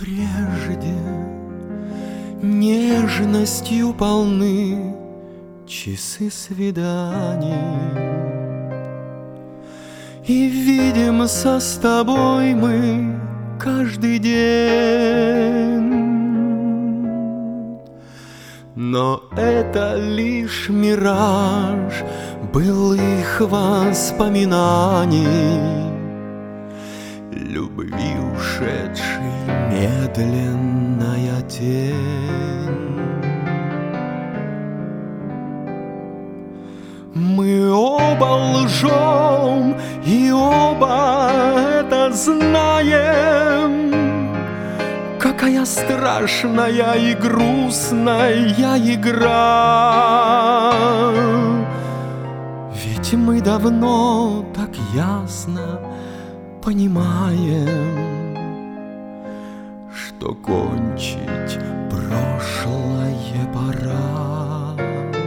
прежде нежностью полны часы свиданий, и видимся с тобой мы каждый день. Но это лишь мираж былых воспоминаний, любви ушедшей медленная тень. Мы оба лжем и оба это знаем. Какая страшная и грустная игра! Ведь мы давно так ясно понимаем, что кончить прошлое пора.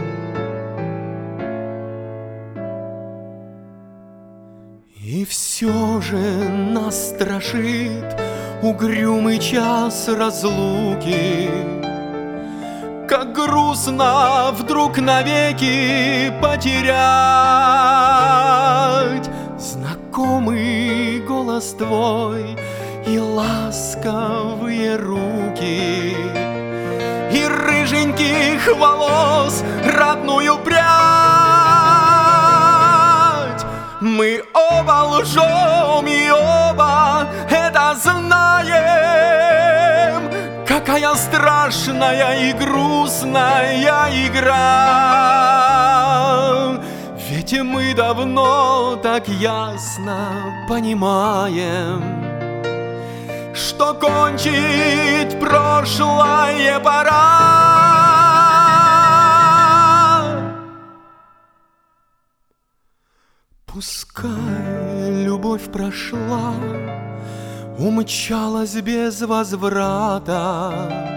И все же нас страшит угрюмый час разлуки. Как грустно вдруг навеки потерять знакомый голос твой и ласковые руки, и рыженьких волос родную прядь. Мы оба лжем и оба это знаем. Какая страшная и грустная игра! Ведь мы давно так ясно понимаем, что кончить прошлое пора. Пускай любовь прошла, умчалась без возврата.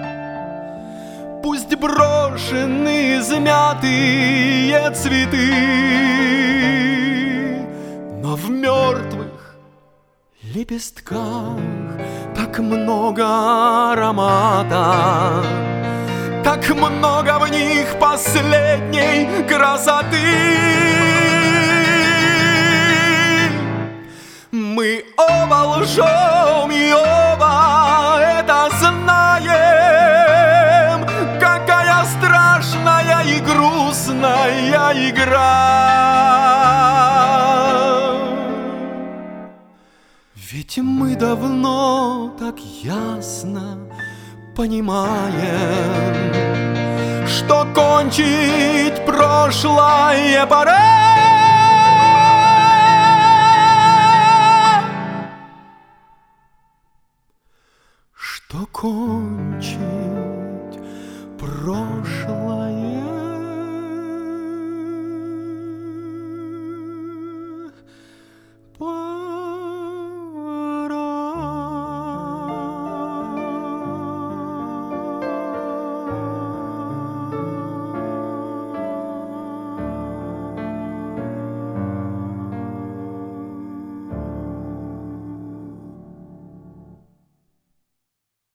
Пусть брошены измятые цветы, но в мертвых лепестках так много аромата, так много в них последней красоты. Мы оба лжем и оба это знаем. Какая страшная и грустная игра! Ведь мы давно так ясно понимаем, что кончить прошлое пора. Что кончить